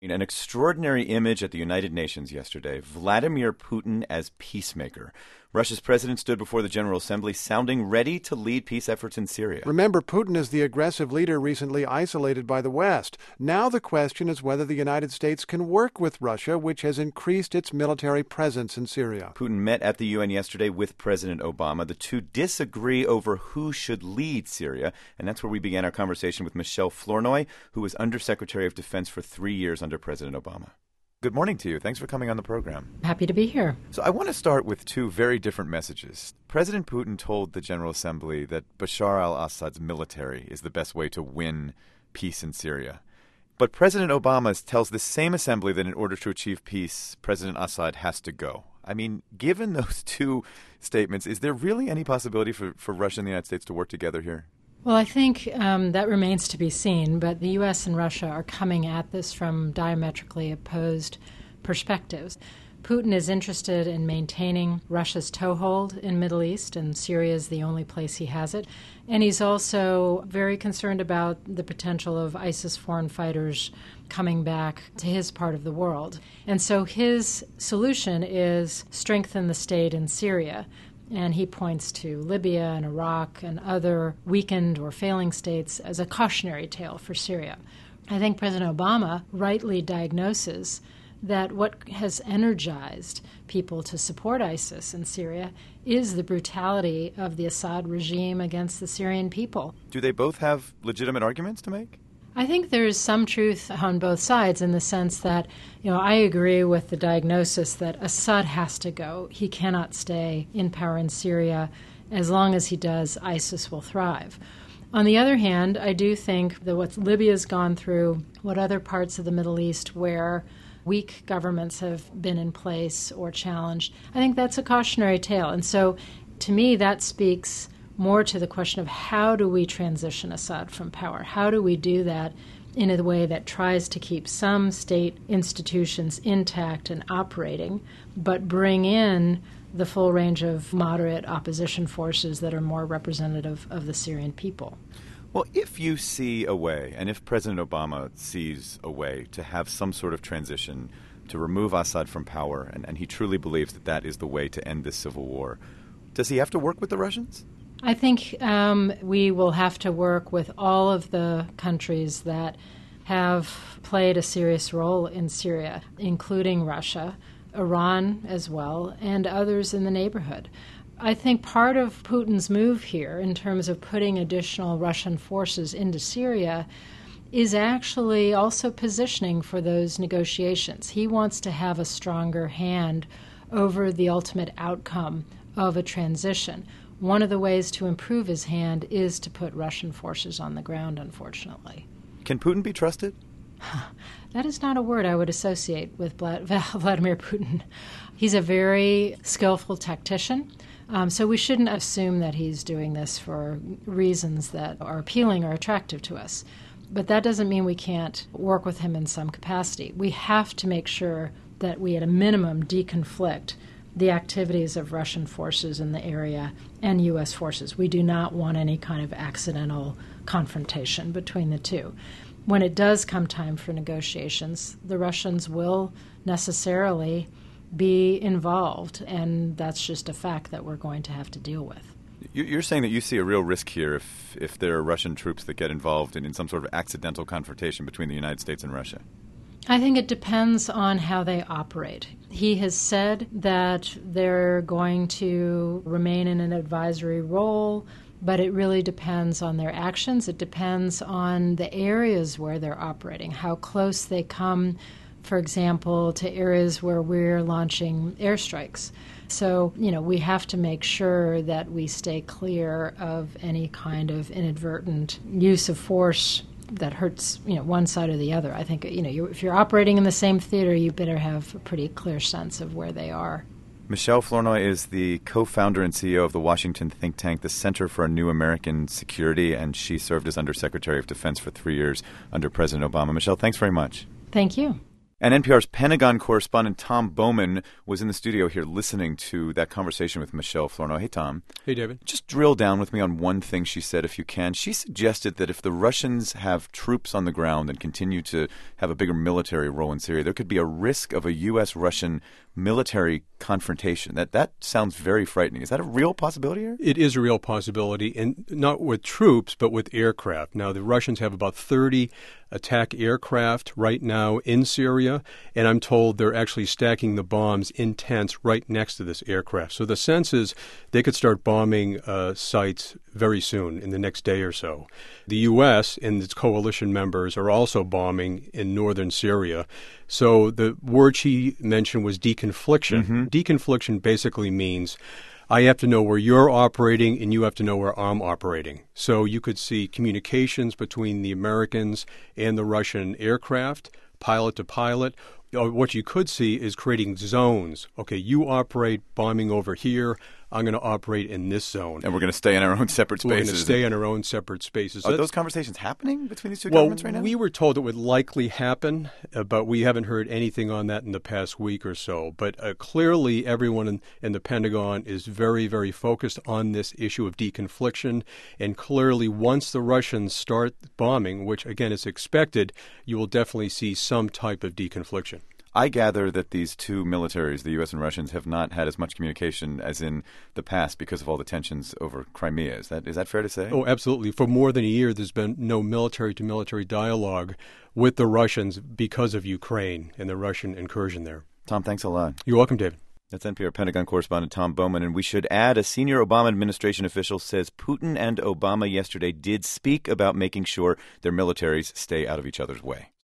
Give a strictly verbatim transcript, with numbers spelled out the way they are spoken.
An extraordinary image at the United Nations yesterday. Vladimir Putin as peacemaker. Russia's president stood before the General Assembly sounding ready to lead peace efforts in Syria. Remember, Putin is the aggressive leader recently isolated by the West. Now the question is whether the United States can work with Russia, which has increased its military presence in Syria. Putin met at the U N yesterday with President Obama. The two disagree over who should lead Syria, and that's where we began our conversation with Michelle Flournoy, who was Undersecretary of Defense for three years under President Obama. Good morning to you. Thanks for coming on the program. Happy to be here. So I want to start with two very different messages. President Putin told the General Assembly that Bashar al-Assad's military is the best way to win peace in Syria. But President Obama tells the same assembly that in order to achieve peace, President Assad has to go. I mean, given those two statements, is there really any possibility for, for Russia and the United States to work together here? Well, I think um, that remains to be seen, but the U S and Russia are coming at this from diametrically opposed perspectives. Putin is interested in maintaining Russia's toehold in the Middle East, and Syria is the only place he has it. And he's also very concerned about the potential of ISIS foreign fighters coming back to his part of the world. And so his solution is strengthen the state in Syria. And he points to Libya and Iraq and other weakened or failing states as a cautionary tale for Syria. I think President Obama rightly diagnoses that what has energized people to support ISIS in Syria is the brutality of the Assad regime against the Syrian people. Do they both have legitimate arguments to make? I think there is some truth on both sides in the sense that, you know, I agree with the diagnosis that Assad has to go. He cannot stay in power in Syria. As long as he does, ISIS will thrive. On the other hand, I do think that what Libya's gone through, what other parts of the Middle East where weak governments have been in place or challenged, I think that's a cautionary tale. And so, to me, that speaks more to the question of how do we transition Assad from power? How do we do that in a way that tries to keep some state institutions intact and operating, but bring in the full range of moderate opposition forces that are more representative of the Syrian people? Well, if you see a way, and if President Obama sees a way to have some sort of transition to remove Assad from power, and, and he truly believes that that is the way to end this civil war, does he have to work with the Russians? I think um, we will have to work with all of the countries that have played a serious role in Syria, including Russia, Iran as well, and others in the neighborhood. I think part of Putin's move here in terms of putting additional Russian forces into Syria is actually also positioning for those negotiations. He wants to have a stronger hand over the ultimate outcome of a transition. One of the ways to improve his hand is to put Russian forces on the ground, unfortunately. Can Putin be trusted? That is not a word I would associate with Vladimir Putin. He's a very skillful tactician, um, so we shouldn't assume that he's doing this for reasons that are appealing or attractive to us. But that doesn't mean we can't work with him in some capacity. We have to make sure that we, at a minimum, deconflict the activities of Russian forces in the area and U S forces. We do not want any kind of accidental confrontation between the two. When it does come time for negotiations, the Russians will necessarily be involved, and that's just a fact that we're going to have to deal with. You're saying that you see a real risk here if, if there are Russian troops that get involved in, in some sort of accidental confrontation between the United States and Russia? I think it depends on how they operate. He has said that they're going to remain in an advisory role, but it really depends on their actions. It depends on the areas where they're operating, how close they come, for example, to areas where we're launching airstrikes. So, you know, we have to make sure that we stay clear of any kind of inadvertent use of force that hurts, you know, one side or the other. I think, you know, you, if you're operating in the same theater, you better have a pretty clear sense of where they are. Michelle Flournoy is the co-founder and C E O of the Washington think tank, the Center for a New American Security, and she served as Undersecretary of Defense for three years under President Obama. Michelle, thanks very much. Thank you. And N P R's Pentagon correspondent Tom Bowman was in the studio here listening to that conversation with Michelle Flournoy. Hey, Tom. Hey, David. Just drill down with me on one thing she said, if you can. She suggested that if the Russians have troops on the ground and continue to have a bigger military role in Syria, there could be a risk of a U S Russian military confrontation. That that sounds very frightening. Is that a real possibility here? It is a real possibility, and not with troops, but with aircraft. Now, the Russians have about thirty attack aircraft right now in Syria, and I'm told they're actually stacking the bombs in tents right next to this aircraft. So the sense is they could start bombing uh, sites very soon, in the next day or so. The U S and its coalition members are also bombing in northern Syria. So the word she mentioned was deconfliction. Mm-hmm. Deconfliction basically means I have to know where you're operating and you have to know where I'm operating. So you could see communications between the Americans and the Russian aircraft, pilot to pilot. What you could see is creating zones. Okay, you operate bombing over here. I'm going to operate in this zone. And we're going to stay in our own separate spaces. We're going to stay in our own separate spaces. Are That's, those conversations happening between these two well, governments right now? We were told it would likely happen, uh, but we haven't heard anything on that in the past week or so. But uh, clearly everyone in, in the Pentagon is very, very focused on this issue of deconfliction. And clearly once the Russians start bombing, which again is expected, you will definitely see some type of deconfliction. I gather that these two militaries, the U S and Russians, have not had as much communication as in the past because of all the tensions over Crimea. Is that is that fair to say? Oh, absolutely. For more than a year, there's been no military-to-military dialogue with the Russians because of Ukraine and the Russian incursion there. Tom, thanks a lot. You're welcome, David. That's N P R Pentagon correspondent Tom Bowman. And we should add, a senior Obama administration official says Putin and Obama yesterday did speak about making sure their militaries stay out of each other's way.